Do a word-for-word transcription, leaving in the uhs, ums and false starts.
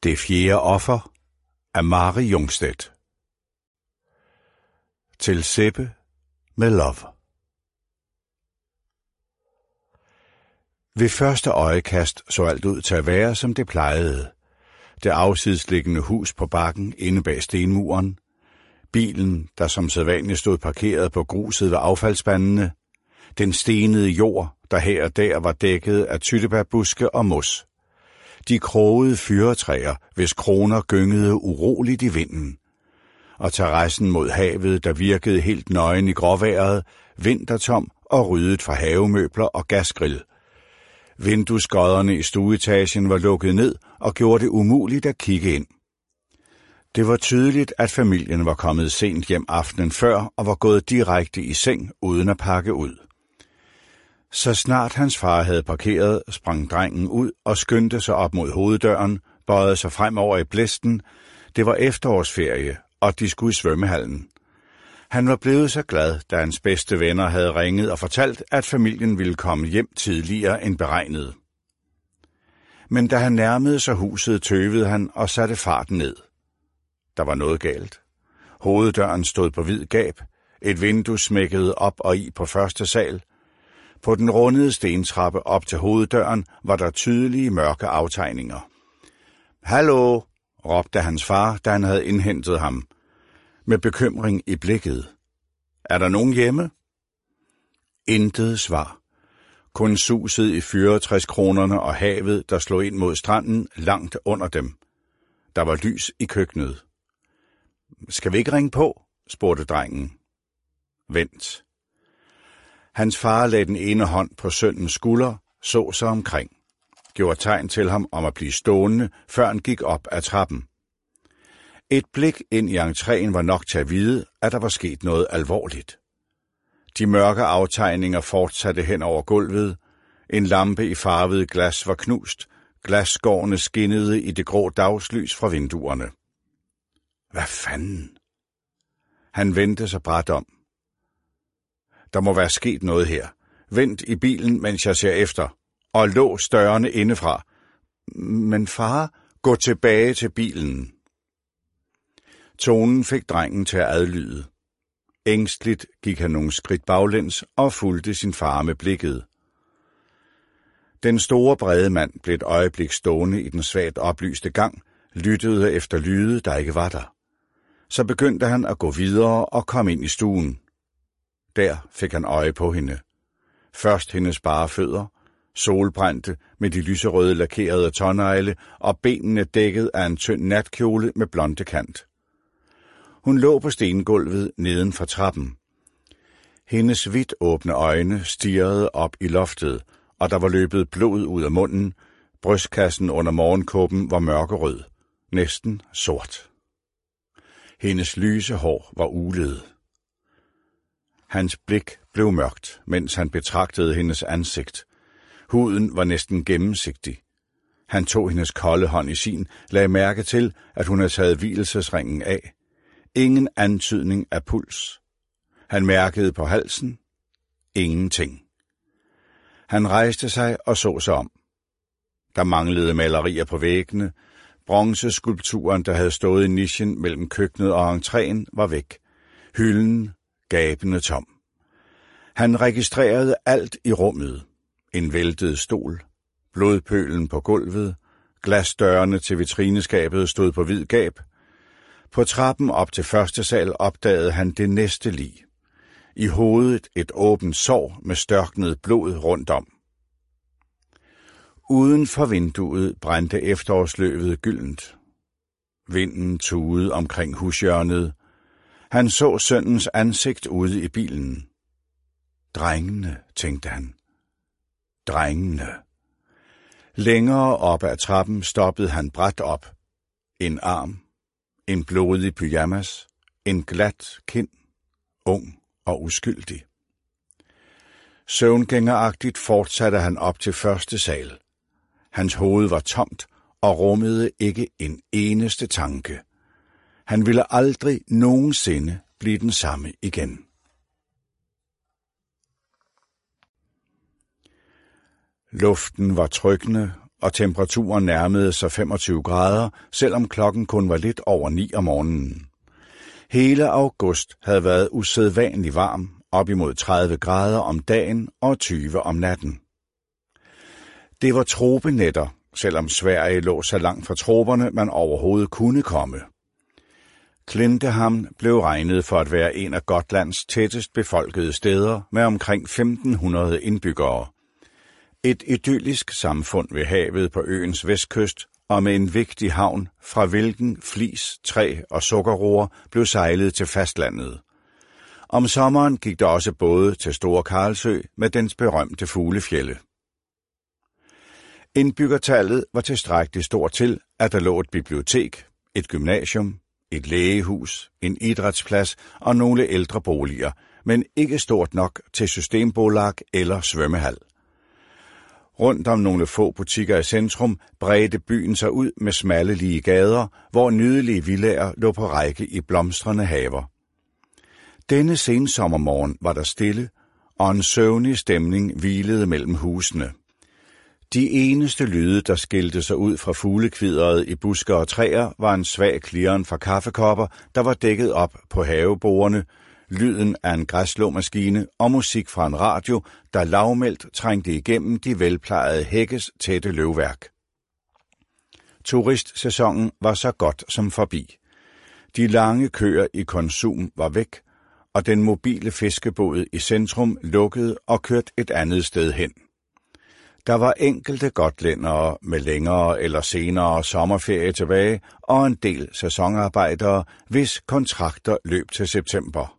Det fjerde offer af Mari Jungstedt. Til Seppe med love. Ved første øjekast så alt ud til at være, som det plejede. Det afsidesliggende hus på bakken inde bag stenmuren, bilen, der som sædvanligt stod parkeret på gruset ved affaldsspandene, den stenede jord, der her og der var dækket af tyttebærbuske og mos, de krogede fyretræer, hvis kroner gyngede uroligt i vinden, og terrassen mod havet, der virkede helt nøgen i gråvejret, vintertom og ryddet for havemøbler og gasgrill. Vinduesskodderne i stueetagen var lukket ned og gjorde det umuligt at kigge ind. Det var tydeligt, at familien var kommet sent hjem aftenen før og var gået direkte i seng uden at pakke ud. Så snart hans far havde parkeret, sprang drengen ud og skyndte sig op mod hoveddøren, bøjede sig fremover i blæsten. Det var efterårsferie, og de skulle i svømmehallen. Han var blevet så glad, da hans bedste venner havde ringet og fortalt, at familien ville komme hjem tidligere end beregnet. Men da han nærmede sig huset, tøvede han og satte farten ned. Der var noget galt. Hoveddøren stod på vid gab, et vindue smækkede op og i på første sal. På den rundede stentrappe op til hoveddøren var der tydelige mørke aftegninger. "Hallo!" råbte hans far, da han havde indhentet ham, med bekymring i blikket. "Er der nogen hjemme?" Intet svar. Kun suset i fyretræskronerne og havet, der slog ind mod stranden langt under dem. Der var lys i køkkenet. "Skal vi ikke ringe på?" spurgte drengen. "Vent." Hans far lagde den ene hånd på sønnens skulder, så sig omkring, gjorde tegn til ham om at blive stående, før han gik op ad trappen. Et blik ind i entréen var nok til at vide, at der var sket noget alvorligt. De mørke aftegninger fortsatte hen over gulvet. En lampe i farvet glas var knust. Glasskårene skinnede i det grå dagslys fra vinduerne. Hvad fanden? Han vendte sig brat om. Der må være sket noget her. Vent i bilen, mens jeg ser efter, og lås dørene indefra. Men far, gå tilbage til bilen. Tonen fik drengen til at adlyde. Ængstligt gik han nogle skridt baglæns og fulgte sin far med blikket. Den store brede mand blev et øjeblik stående i den svagt oplyste gang, lyttede efter lyde, der ikke var der. Så begyndte han at gå videre og kom ind i stuen. Der fik han øje på hende. Først hendes bare fødder, solbrændte med de lyserøde lakerede tånegle og benene dækket af en tynd natkjole med blonde kant. Hun lå på stengulvet neden for trappen. Hendes vidt åbne øjne stirrede op i loftet, og der var løbet blod ud af munden. Brystkassen under morgenkåben var mørkerød, næsten sort. Hendes lyse hår var ulet. Hans blik blev mørkt, mens han betragtede hendes ansigt. Huden var næsten gennemsigtig. Han tog hendes kolde hånd i sin, lagde mærke til, at hun havde taget hvilesesringen af. Ingen antydning af puls. Han mærkede på halsen. Ingenting. Han rejste sig og så sig om. Der manglede malerier på væggene. Bronzeskulpturen, der havde stået i nichen mellem køkkenet og entréen, var væk. Hylden gabende tom. Han registrerede alt i rummet. En væltet stol, blodpølen på gulvet, glasdørene til vitrineskabet stod på vid gab. På trappen op til første sal opdagede han det næste lig. I hovedet et åbent sår med størknet blod rundt om. Uden for vinduet brændte efterårsløvet gyldent. Vinden tudede omkring hushjørnet. Han så sønnens ansigt ude i bilen. Drengene, tænkte han. Drengene. Længere op ad trappen stoppede han brat op. En arm, en blodig pyjamas, en glat kind, ung og uskyldig. Søvngængeragtigt fortsatte han op til første sal. Hans hoved var tomt og rummede ikke en eneste tanke. Han ville aldrig nogensinde blive den samme igen. Luften var trykkende, og temperaturen nærmede sig femogtyve grader, selvom klokken kun var lidt over ni om morgenen. Hele august havde været usædvanlig varm, op imod tredive grader om dagen og tyve om natten. Det var tropenætter, selvom Sverige lå så langt fra troperne, man overhovedet kunne komme. Klintehamn blev regnet for at være en af Gotlands tættest befolkede steder med omkring femten hundrede indbyggere. Et idyllisk samfund ved havet på øens vestkyst og med en vigtig havn, fra hvilken flis, træ og sukkerroer blev sejlet til fastlandet. Om sommeren gik der også både til Store Karlsø med dens berømte fuglefjelde. Indbyggertallet var tilstrækkeligt stort til, at der lå et bibliotek, et gymnasium, et lægehus, en idrætsplads og nogle ældre boliger, men ikke stort nok til systembolag eller svømmehal. Rundt om nogle få butikker i centrum bredte byen sig ud med smalle lige gader, hvor nydelige villaer lå på række i blomstrende haver. Denne sensommermorgen var der stille, og en søvnig stemning hvilede mellem husene. De eneste lyde, der skilte sig ud fra fuglekvideret i busker og træer, var en svag klirren fra kaffekopper, der var dækket op på havebordene, lyden af en græsslåmaskine og musik fra en radio, der lavmældt trængte igennem de velplejede hækkes tætte løvværk. Turistsæsonen var så godt som forbi. De lange køer i Konsum var væk, og den mobile fiskebåd i centrum lukkede og kørte et andet sted hen. Der var enkelte gotlændere med længere eller senere sommerferie tilbage, og en del sæsonarbejdere, hvis kontrakter løb til september.